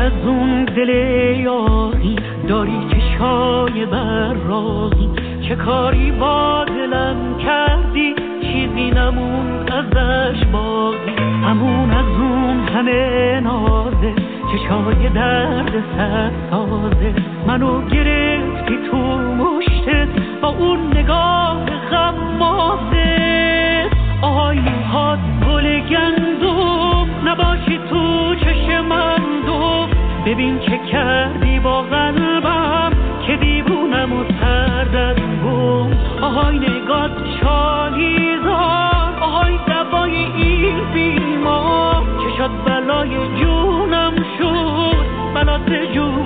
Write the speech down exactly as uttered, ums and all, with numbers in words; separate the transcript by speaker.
Speaker 1: از اون دل یاری داری چشای برازی، چه کاری با دلم کردی چیزی نمون ازش باقی. همون از اون همه نازه چشای درد سر سازه، منو گرفتی تو مشتت با اون نگاه غمازه. آهای موهات گل گندم نباشی تو چشم من دو، ببین چه کردی با قلبم که دیوونم و سردت گم. آهای نگات چالیزار، آهای دوای این بیمار، چشات بلای جونم شد بلات جون